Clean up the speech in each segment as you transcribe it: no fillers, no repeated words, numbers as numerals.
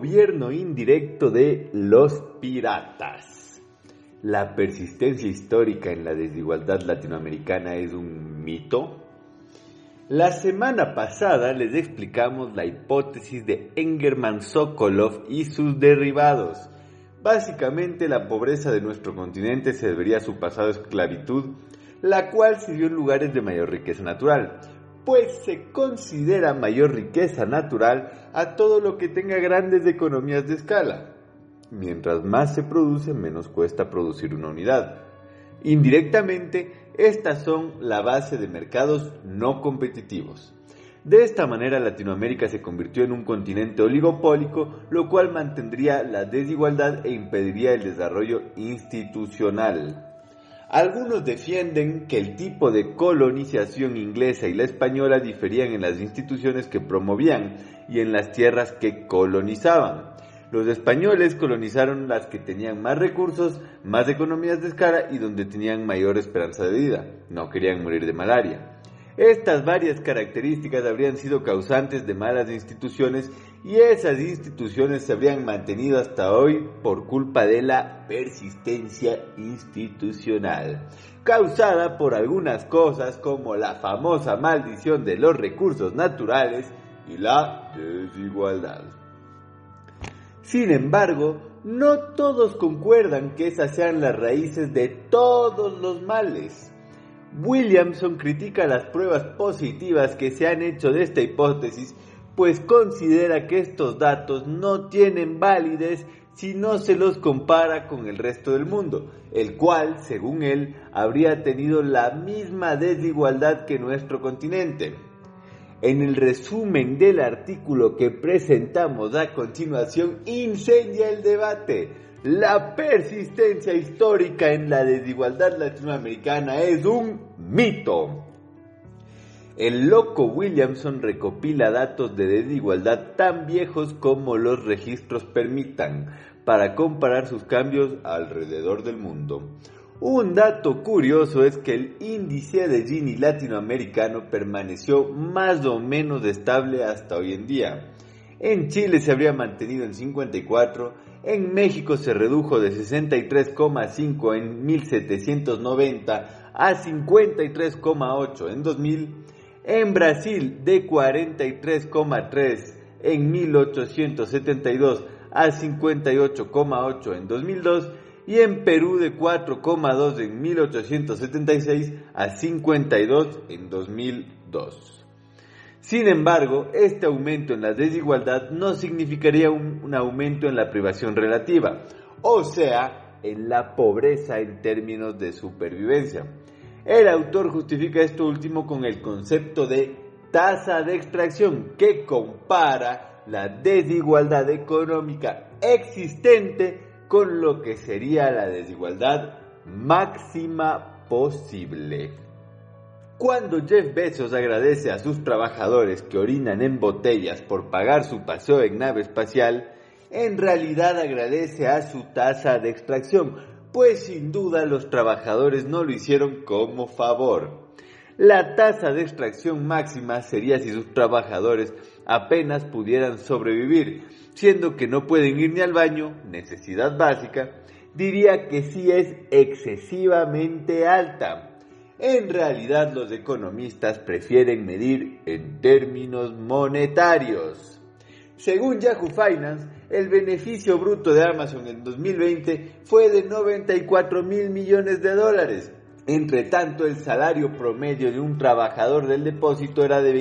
gobierno indirecto de los piratas. ¿La persistencia histórica en la desigualdad latinoamericana es un mito? La semana pasada les explicamos la hipótesis de Engerman Sokolov y sus derivados. Básicamente, la pobreza de nuestro continente se debería a su pasado esclavitud, la cual se dio en lugares de mayor riqueza natural, pues se considera mayor riqueza natural a todo lo que tenga grandes economías de escala. Mientras más se produce, menos cuesta producir una unidad. Indirectamente, estas son la base de mercados no competitivos. De esta manera, Latinoamérica se convirtió en un continente oligopólico, lo cual mantendría la desigualdad e impediría el desarrollo institucional. Algunos defienden que el tipo de colonización inglesa y la española diferían en las instituciones que promovían y en las tierras que colonizaban. Los españoles colonizaron las que tenían más recursos, más economías de escala y donde tenían mayor esperanza de vida. No querían morir de malaria. Estas varias características habrían sido causantes de malas instituciones y esas instituciones se habrían mantenido hasta hoy por culpa de la persistencia institucional, causada por algunas cosas como la famosa maldición de los recursos naturales y la desigualdad. Sin embargo, no todos concuerdan que esas sean las raíces de todos los males. Williamson critica las pruebas positivas que se han hecho de esta hipótesis, pues considera que estos datos no tienen validez si no se los compara con el resto del mundo, el cual, según él, habría tenido la misma desigualdad que nuestro continente. En el resumen del artículo que presentamos a continuación, incendia el debate. La persistencia histórica en la desigualdad latinoamericana es un mito. El loco Williamson recopila datos de desigualdad tan viejos como los registros permitan para comparar sus cambios alrededor del mundo. Un dato curioso es que el índice de Gini latinoamericano permaneció más o menos estable hasta hoy en día. En Chile se habría mantenido en 54, en México se redujo de 63,5 en 1790 a 53,8 en 2000, en Brasil de 43,3 en 1872 a 58,8 en 2002 y en Perú de 4,2 en 1876 a 52 en 2002. Sin embargo, este aumento en la desigualdad no significaría un aumento en la privación relativa, o sea, en la pobreza en términos de supervivencia. El autor justifica esto último con el concepto de tasa de extracción, que compara la desigualdad económica existente con lo que sería la desigualdad máxima posible. Cuando Jeff Bezos agradece a sus trabajadores que orinan en botellas por pagar su paseo en nave espacial, en realidad agradece a su tasa de extracción, pues sin duda los trabajadores no lo hicieron como favor. La tasa de extracción máxima sería si sus trabajadores apenas pudieran sobrevivir, siendo que no pueden ir ni al baño, necesidad básica, diría que sí es excesivamente alta. En realidad, los economistas prefieren medir en términos monetarios. Según Yahoo Finance, el beneficio bruto de Amazon en 2020 fue de $94 mil millones. Entre tanto, el salario promedio de un trabajador del depósito era de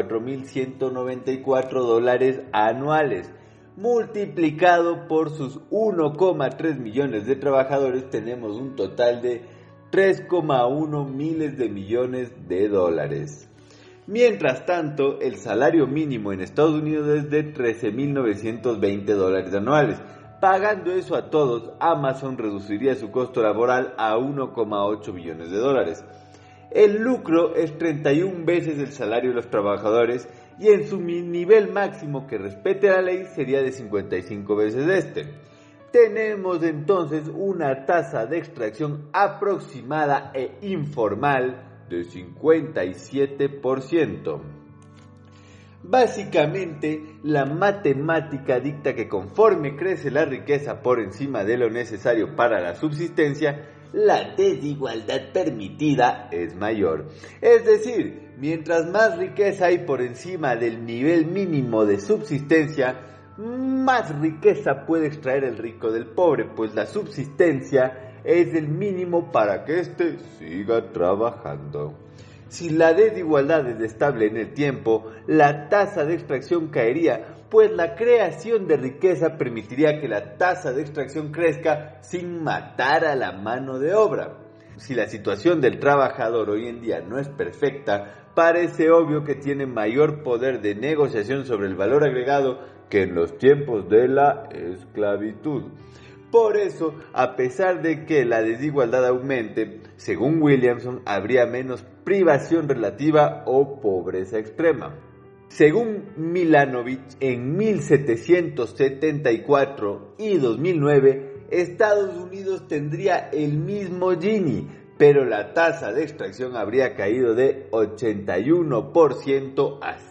$24,194 anuales. Multiplicado por sus 1,3 millones de trabajadores, tenemos un total de 3,1 miles de millones de dólares. Mientras tanto, el salario mínimo en Estados Unidos es de $13,920 anuales. Pagando eso a todos, Amazon reduciría su costo laboral a 1,8 millones de dólares. El lucro es 31 veces el salario de los trabajadores y en su nivel máximo que respete la ley sería de 55 veces este. Tenemos entonces una tasa de extracción aproximada e informal de 57%. Básicamente, la matemática dicta que conforme crece la riqueza por encima de lo necesario para la subsistencia, la desigualdad permitida es mayor. Es decir, mientras más riqueza hay por encima del nivel mínimo de subsistencia, más riqueza puede extraer el rico del pobre, pues la subsistencia es el mínimo para que éste siga trabajando. Si la desigualdad es estable en el tiempo, la tasa de extracción caería, pues la creación de riqueza permitiría que la tasa de extracción crezca sin matar a la mano de obra. Si la situación del trabajador hoy en día no es perfecta, parece obvio que tiene mayor poder de negociación sobre el valor agregado que en los tiempos de la esclavitud. Por eso, a pesar de que la desigualdad aumente, según Williamson, habría menos privación relativa o pobreza extrema. Según Milanovich, en 1774 y 2009, Estados Unidos tendría el mismo Gini, pero la tasa de extracción habría caído de 81% a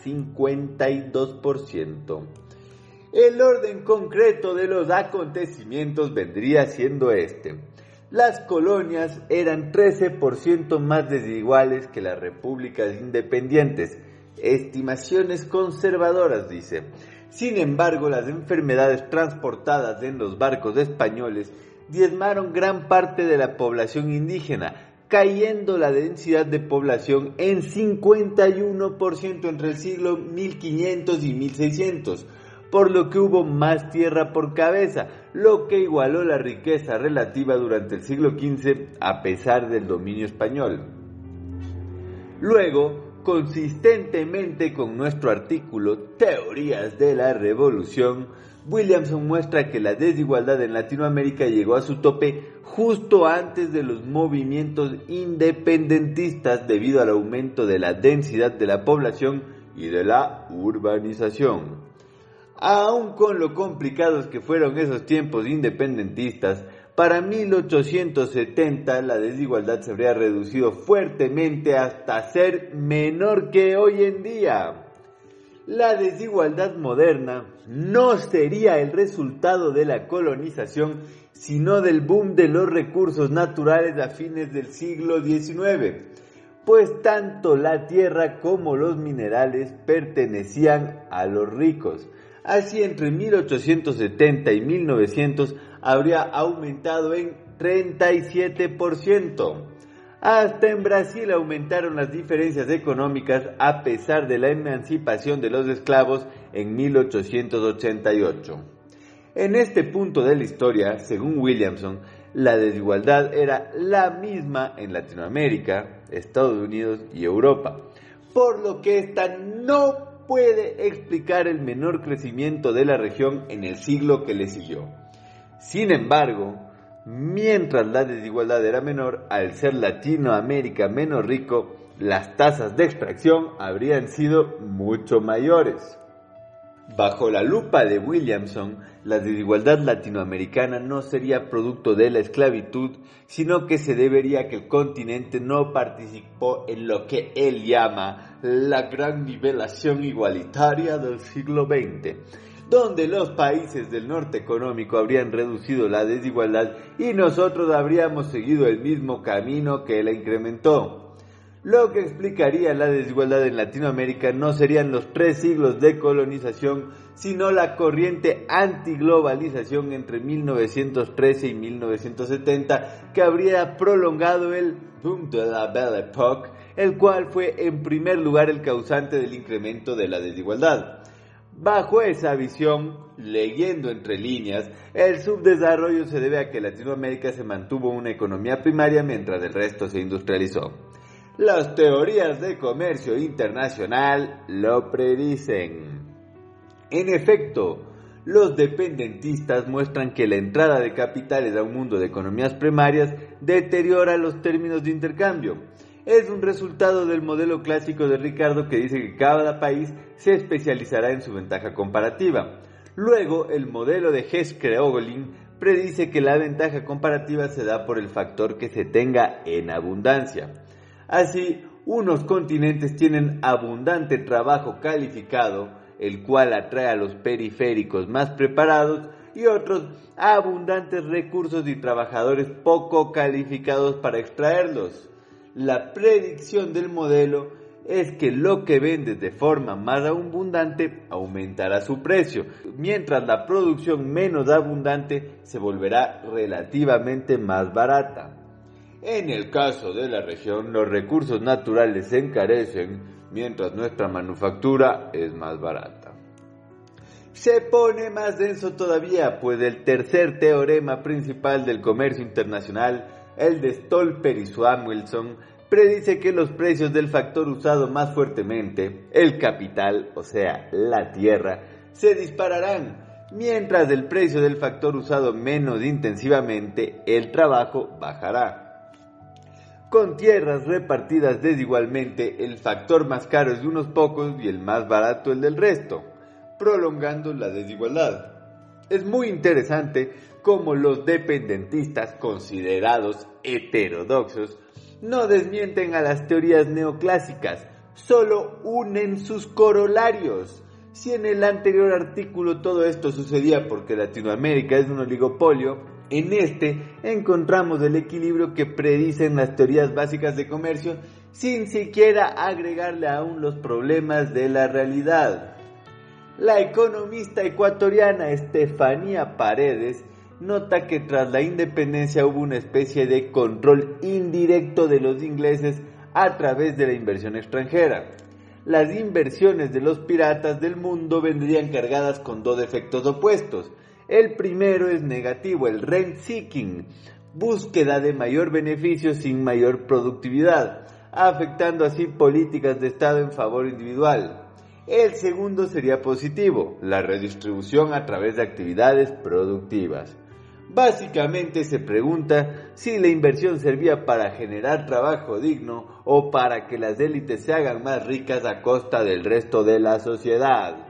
52%. El orden concreto de los acontecimientos vendría siendo este. Las colonias eran 13% más desiguales que las repúblicas independientes. Estimaciones conservadoras, dice. Sin embargo, las enfermedades transportadas en los barcos españoles diezmaron gran parte de la población indígena, cayendo la densidad de población en 51% entre el siglo 1500 y 1600. Por lo que hubo más tierra por cabeza, lo que igualó la riqueza relativa durante el siglo XV a pesar del dominio español. Luego, consistentemente con nuestro artículo Teorías de la Revolución, Williamson muestra que la desigualdad en Latinoamérica llegó a su tope justo antes de los movimientos independentistas debido al aumento de la densidad de la población y de la urbanización. Aun con lo complicados que fueron esos tiempos independentistas, para 1870 la desigualdad se habría reducido fuertemente hasta ser menor que hoy en día. La desigualdad moderna no sería el resultado de la colonización, sino del boom de los recursos naturales a fines del siglo XIX, pues tanto la tierra como los minerales pertenecían a los ricos. Así, entre 1870 y 1900 habría aumentado en 37%. Hasta en Brasil aumentaron las diferencias económicas a pesar de la emancipación de los esclavos en 1888. En este punto de la historia, según Williamson, la desigualdad era la misma en Latinoamérica, Estados Unidos y Europa, por lo que esta no puede explicar el menor crecimiento de la región en el siglo que le siguió. Sin embargo, mientras la desigualdad era menor, al ser Latinoamérica menos rico, las tasas de extracción habrían sido mucho mayores. Bajo la lupa de Williamson, la desigualdad latinoamericana no sería producto de la esclavitud, sino que se debería a que el continente no participó en lo que él llama la gran nivelación igualitaria del siglo XX, donde los países del norte económico habrían reducido la desigualdad y nosotros habríamos seguido el mismo camino que la incrementó. Lo que explicaría la desigualdad en Latinoamérica no serían los 3 siglos de colonización, sino la corriente antiglobalización entre 1913 y 1970, que habría prolongado el boom de la Belle Époque, el cual fue en primer lugar el causante del incremento de la desigualdad. Bajo esa visión, leyendo entre líneas, el subdesarrollo se debe a que Latinoamérica se mantuvo una economía primaria mientras el resto se industrializó. Las teorías de comercio internacional lo predicen. En efecto, los dependentistas muestran que la entrada de capitales a un mundo de economías primarias deteriora los términos de intercambio. Es un resultado del modelo clásico de Ricardo que dice que cada país se especializará en su ventaja comparativa. Luego, el modelo de Hess-Creoglin predice que la ventaja comparativa se da por el factor que se tenga en abundancia. Así, unos continentes tienen abundante trabajo calificado, el cual atrae a los periféricos más preparados, y otros abundantes recursos y trabajadores poco calificados para extraerlos. La predicción del modelo es que lo que vendes de forma más abundante aumentará su precio, mientras la producción menos abundante se volverá relativamente más barata. En el caso de la región, los recursos naturales se encarecen, mientras nuestra manufactura es más barata. Se pone más denso todavía, pues el tercer teorema principal del comercio internacional, el de Stolper y Samuelson, predice que los precios del factor usado más fuertemente, el capital, o sea, la tierra, se dispararán, mientras el precio del factor usado menos intensivamente, el trabajo, bajará. Con tierras repartidas desigualmente, el factor más caro es de unos pocos y el más barato el del resto, prolongando la desigualdad. Es muy interesante cómo los dependentistas, considerados heterodoxos, no desmienten a las teorías neoclásicas, solo unen sus corolarios. Si en el anterior artículo todo esto sucedía porque Latinoamérica es un oligopolio, en este encontramos el equilibrio que predicen las teorías básicas de comercio sin siquiera agregarle aún los problemas de la realidad. La economista ecuatoriana Estefanía Paredes nota que tras la independencia hubo una especie de control indirecto de los ingleses a través de la inversión extranjera. Las inversiones de los piratas del mundo vendrían cargadas con dos efectos opuestos. El primero es negativo, el rent seeking, búsqueda de mayor beneficio sin mayor productividad, afectando así políticas de Estado en favor individual. El segundo sería positivo, la redistribución a través de actividades productivas. Básicamente se pregunta si la inversión servía para generar trabajo digno o para que las élites se hagan más ricas a costa del resto de la sociedad.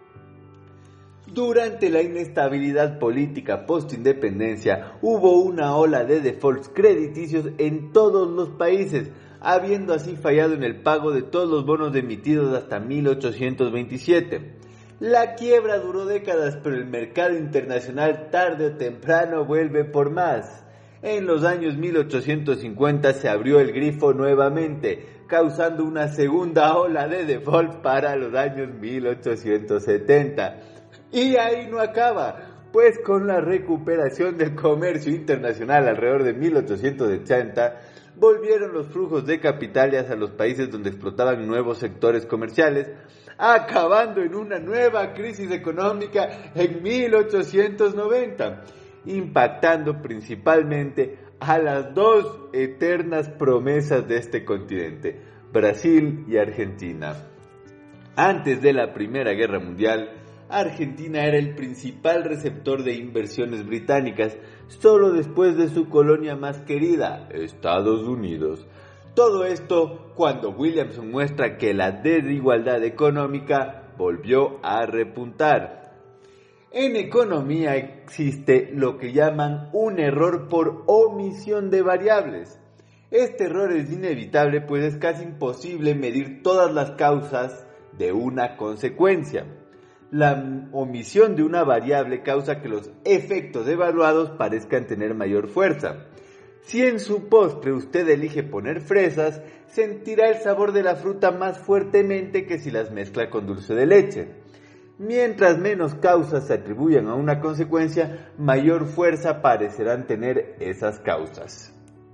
Durante la inestabilidad política post-independencia hubo una ola de defaults crediticios en todos los países, habiendo así fallado en el pago de todos los bonos emitidos hasta 1827. La quiebra duró décadas, pero el mercado internacional tarde o temprano vuelve por más. En los años 1850 se abrió el grifo nuevamente, causando una segunda ola de default para los años 1870. Y ahí no acaba, pues con la recuperación del comercio internacional alrededor de 1880, volvieron los flujos de capitales a los países donde explotaban nuevos sectores comerciales, acabando en una nueva crisis económica en 1890, impactando principalmente a las dos eternas promesas de este continente, Brasil y Argentina. Antes de la Primera Guerra Mundial, Argentina era el principal receptor de inversiones británicas, solo después de su colonia más querida, Estados Unidos. Todo esto cuando Williamson muestra que la desigualdad económica volvió a repuntar. En economía existe lo que llaman un error por omisión de variables. Este error es inevitable, pues es casi imposible medir todas las causas de una consecuencia. La omisión de una variable causa que los efectos evaluados parezcan tener mayor fuerza. Si en su postre usted elige poner fresas, sentirá el sabor de la fruta más fuertemente que si las mezcla con dulce de leche. Mientras menos causas se atribuyan a una consecuencia, mayor fuerza parecerán tener esas causas.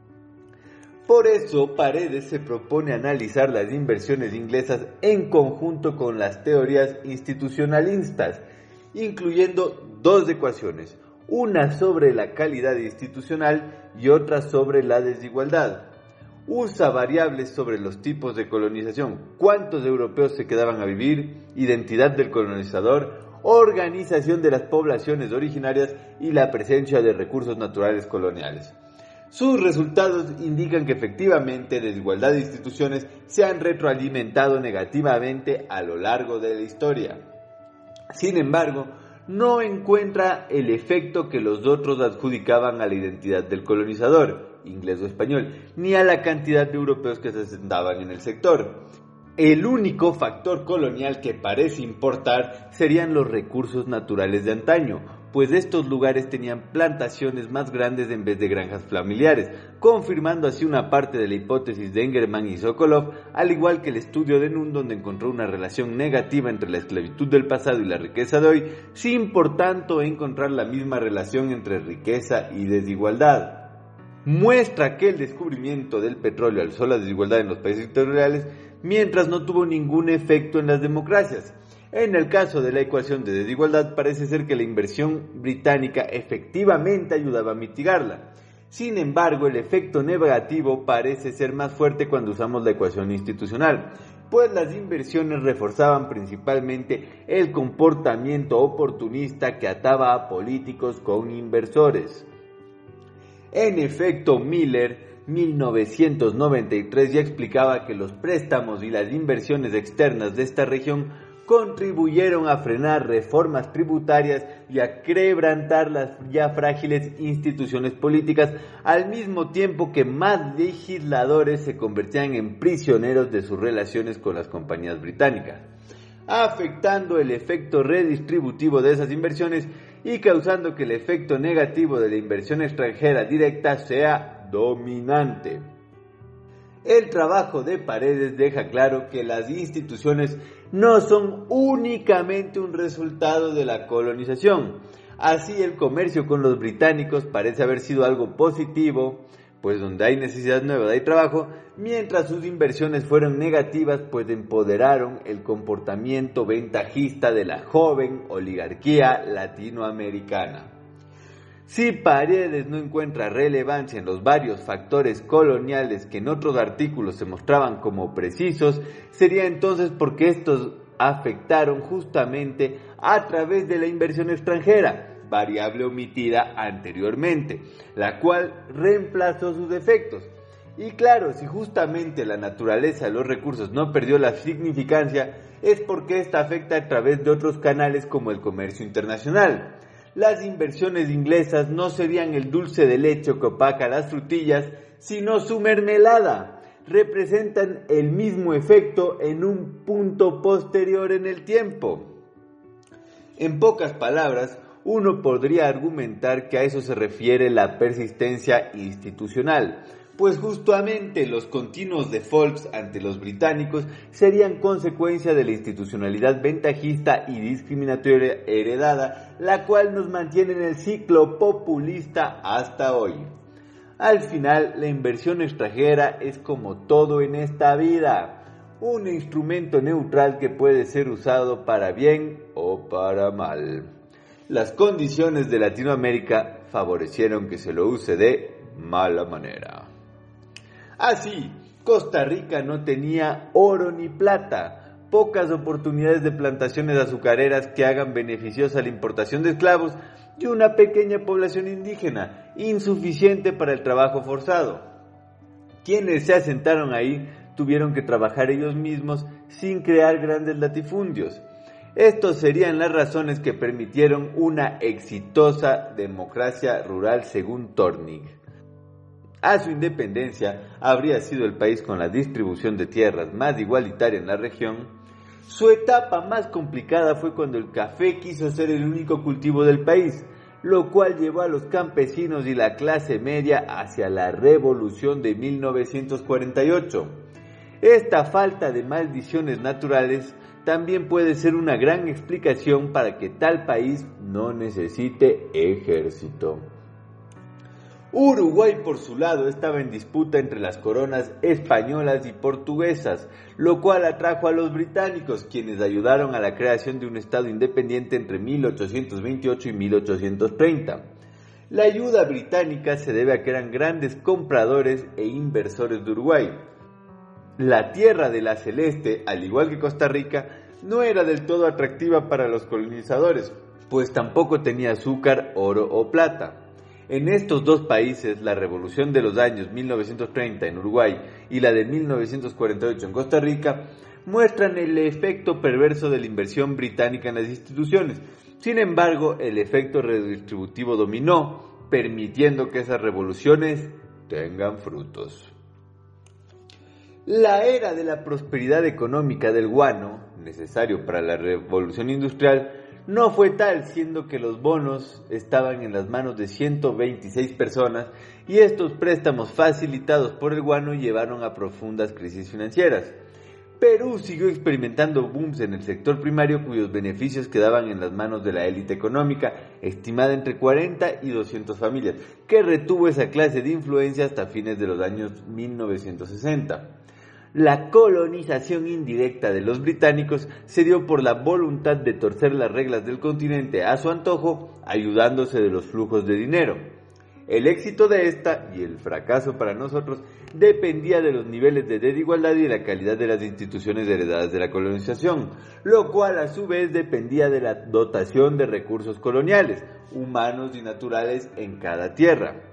Por eso, Paredes se propone analizar las inversiones inglesas en conjunto con las teorías institucionalistas, incluyendo dos ecuaciones, una sobre la calidad institucional y otra sobre la desigualdad. Usa variables sobre los tipos de colonización, cuántos europeos se quedaban a vivir, identidad del colonizador, organización de las poblaciones originarias y la presencia de recursos naturales coloniales. Sus resultados indican que efectivamente desigualdad de instituciones se han retroalimentado negativamente a lo largo de la historia. Sin embargo, no encuentra el efecto que los otros adjudicaban a la identidad del colonizador, inglés o español, ni a la cantidad de europeos que se asentaban en el sector. El único factor colonial que parece importar serían los recursos naturales de antaño, pues estos lugares tenían plantaciones más grandes en vez de granjas familiares, confirmando así una parte de la hipótesis de Engerman y Sokolov, al igual que el estudio de Nunn, donde encontró una relación negativa entre la esclavitud del pasado y la riqueza de hoy, sin por tanto encontrar la misma relación entre riqueza y desigualdad. Muestra que el descubrimiento del petróleo alzó la desigualdad en los países territoriales, mientras no tuvo ningún efecto en las democracias. En el caso de la ecuación de desigualdad, parece ser que la inversión británica efectivamente ayudaba a mitigarla. Sin embargo, el efecto negativo parece ser más fuerte cuando usamos la ecuación institucional, pues las inversiones reforzaban principalmente el comportamiento oportunista que ataba a políticos con inversores. En efecto, Miller 1993 ya explicaba que los préstamos y las inversiones externas de esta región contribuyeron a frenar reformas tributarias y a quebrantar las ya frágiles instituciones políticas, al mismo tiempo que más legisladores se convertían en prisioneros de sus relaciones con las compañías británicas, afectando el efecto redistributivo de esas inversiones y causando que el efecto negativo de la inversión extranjera directa sea dominante. El trabajo de Paredes deja claro que las instituciones no son únicamente un resultado de la colonización. Así, el comercio con los británicos parece haber sido algo positivo, pues donde hay necesidad nueva hay trabajo, mientras sus inversiones fueron negativas, pues empoderaron el comportamiento ventajista de la joven oligarquía latinoamericana. Si Paredes no encuentra relevancia en los varios factores coloniales que en otros artículos se mostraban como precisos, sería entonces porque estos afectaron justamente a través de la inversión extranjera, variable omitida anteriormente, la cual reemplazó sus efectos. Y claro, si justamente la naturaleza de los recursos no perdió la significancia, es porque esta afecta a través de otros canales como el comercio internacional. Las inversiones inglesas no serían el dulce de leche que opaca las frutillas, sino su mermelada. Representan el mismo efecto en un punto posterior en el tiempo. En pocas palabras, uno podría argumentar que a eso se refiere la persistencia institucional, pues justamente los continuos defaults ante los británicos serían consecuencia de la institucionalidad ventajista y discriminatoria heredada, la cual nos mantiene en el ciclo populista hasta hoy. Al final, la inversión extranjera es como todo en esta vida, un instrumento neutral que puede ser usado para bien o para mal. Las condiciones de Latinoamérica favorecieron que se lo use de mala manera. Así, Costa Rica no tenía oro ni plata, pocas oportunidades de plantaciones azucareras que hagan beneficiosa la importación de esclavos y una pequeña población indígena, insuficiente para el trabajo forzado. Quienes se asentaron ahí tuvieron que trabajar ellos mismos sin crear grandes latifundios. Estos serían las razones que permitieron una exitosa democracia rural según Tornig. A su independencia, habría sido el país con la distribución de tierras más igualitaria en la región. Su etapa más complicada fue cuando el café quiso ser el único cultivo del país, lo cual llevó a los campesinos y la clase media hacia la Revolución de 1948. Esta falta de maldiciones naturales también puede ser una gran explicación para que tal país no necesite ejército. Uruguay, por su lado, estaba en disputa entre las coronas españolas y portuguesas, lo cual atrajo a los británicos, quienes ayudaron a la creación de un estado independiente entre 1828 y 1830. La ayuda británica se debe a que eran grandes compradores e inversores de Uruguay. La tierra de la Celeste, al igual que Costa Rica, no era del todo atractiva para los colonizadores, pues tampoco tenía azúcar, oro o plata. En estos dos países, la revolución de los años 1930 en Uruguay y la de 1948 en Costa Rica muestran el efecto perverso de la inversión británica en las instituciones. Sin embargo, el efecto redistributivo dominó, permitiendo que esas revoluciones tengan frutos. La era de la prosperidad económica del guano, necesario para la revolución industrial, no fue tal, siendo que los bonos estaban en las manos de 126 personas y estos préstamos facilitados por el guano llevaron a profundas crisis financieras. Perú siguió experimentando booms en el sector primario cuyos beneficios quedaban en las manos de la élite económica, estimada entre 40 y 200 familias, que retuvo esa clase de influencia hasta fines de los años 1960. La colonización indirecta de los británicos se dio por la voluntad de torcer las reglas del continente a su antojo, ayudándose de los flujos de dinero. El éxito de esta y el fracaso para nosotros dependía de los niveles de desigualdad y de la calidad de las instituciones heredadas de la colonización, lo cual a su vez dependía de la dotación de recursos coloniales, humanos y naturales en cada tierra.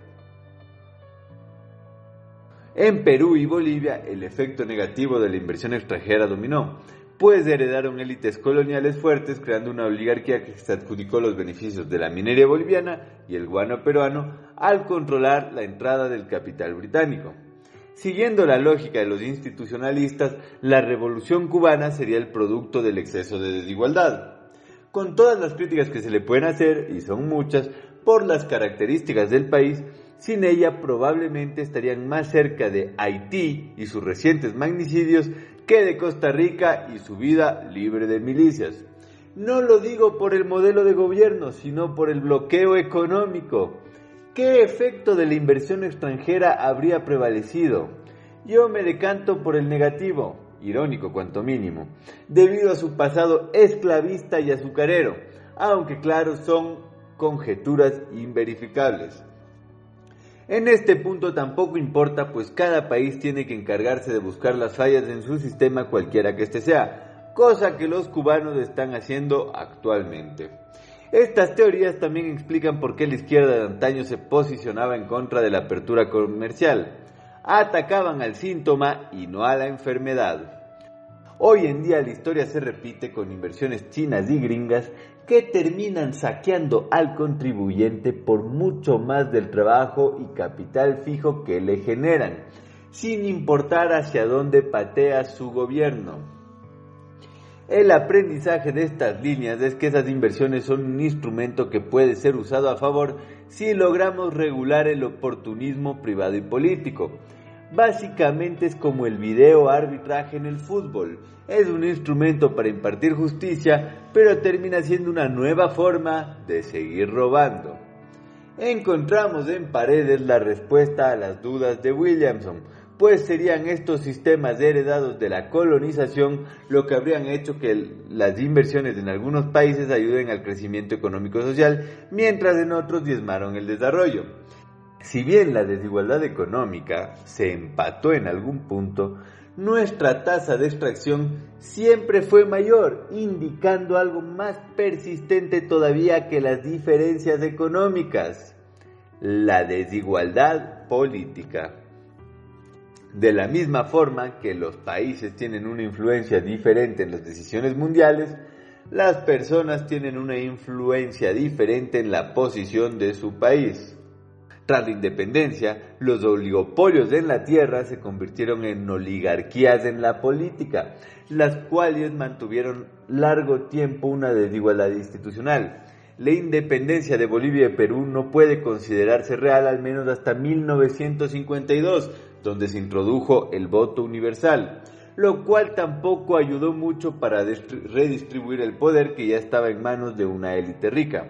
En Perú y Bolivia, el efecto negativo de la inversión extranjera dominó, pues heredaron élites coloniales fuertes, creando una oligarquía que se adjudicó los beneficios de la minería boliviana y el guano peruano al controlar la entrada del capital británico. Siguiendo la lógica de los institucionalistas, la revolución cubana sería el producto del exceso de desigualdad. Con todas las críticas que se le pueden hacer, y son muchas, por las características del país, sin ella probablemente estarían más cerca de Haití y sus recientes magnicidios que de Costa Rica y su vida libre de milicias. No lo digo por el modelo de gobierno, sino por el bloqueo económico. ¿Qué efecto de la inversión extranjera habría prevalecido? Yo me decanto por el negativo, irónico cuanto mínimo, debido a su pasado esclavista y azucarero, aunque claro, son conjeturas inverificables. En este punto tampoco importa, pues cada país tiene que encargarse de buscar las fallas en su sistema cualquiera que éste sea, cosa que los cubanos están haciendo actualmente. Estas teorías también explican por qué la izquierda de antaño se posicionaba en contra de la apertura comercial. Atacaban al síntoma y no a la enfermedad. Hoy en día la historia se repite con inversiones chinas y gringas que terminan saqueando al contribuyente por mucho más del trabajo y capital fijo que le generan, sin importar hacia dónde patea su gobierno. El aprendizaje de estas líneas es que esas inversiones son un instrumento que puede ser usado a favor si logramos regular el oportunismo privado y político. Básicamente es como el video arbitraje en el fútbol. Es un instrumento para impartir justicia, pero termina siendo una nueva forma de seguir robando. Encontramos en Paredes la respuesta a las dudas de Williamson, pues serían estos sistemas heredados de la colonización lo que habrían hecho que las inversiones en algunos países ayuden al crecimiento económico-social, mientras en otros diezmaron el desarrollo. Si bien la desigualdad económica se empató en algún punto, nuestra tasa de extracción siempre fue mayor, indicando algo más persistente todavía que las diferencias económicas: la desigualdad política. De la misma forma que los países tienen una influencia diferente en las decisiones mundiales, las personas tienen una influencia diferente en la posición de su país. Tras la independencia, los oligopolios en la tierra se convirtieron en oligarquías en la política, las cuales mantuvieron largo tiempo una desigualdad institucional. La independencia de Bolivia y Perú no puede considerarse real al menos hasta 1952, donde se introdujo el voto universal, lo cual tampoco ayudó mucho para redistribuir el poder que ya estaba en manos de una élite rica.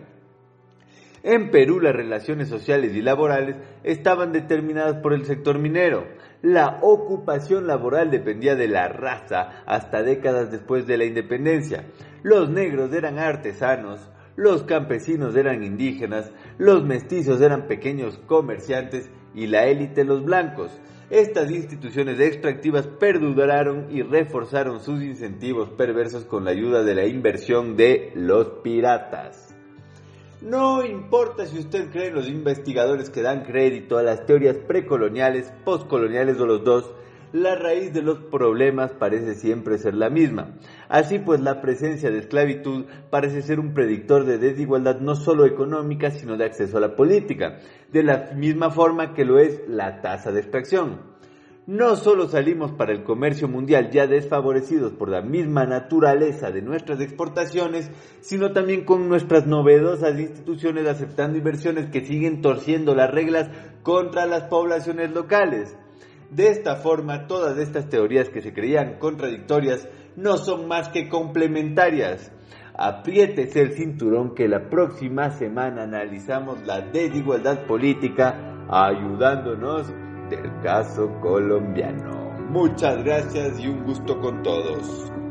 En Perú las relaciones sociales y laborales estaban determinadas por el sector minero. La ocupación laboral dependía de la raza hasta décadas después de la independencia. Los negros eran artesanos, los campesinos eran indígenas, los mestizos eran pequeños comerciantes y la élite los blancos. Estas instituciones extractivas perduraron y reforzaron sus incentivos perversos con la ayuda de la inversión de los piratas. No importa si usted cree en los investigadores que dan crédito a las teorías precoloniales, postcoloniales o los dos, la raíz de los problemas parece siempre ser la misma. Así pues, la presencia de esclavitud parece ser un predictor de desigualdad no solo económica, sino de acceso a la política, de la misma forma que lo es la tasa de extracción. No solo salimos para el comercio mundial ya desfavorecidos por la misma naturaleza de nuestras exportaciones, sino también con nuestras novedosas instituciones aceptando inversiones que siguen torciendo las reglas contra las poblaciones locales. De esta forma, todas estas teorías que se creían contradictorias no son más que complementarias. Apriétese el cinturón que la próxima semana analizamos la desigualdad política ayudándonos del caso colombiano. Muchas gracias y un gusto con todos.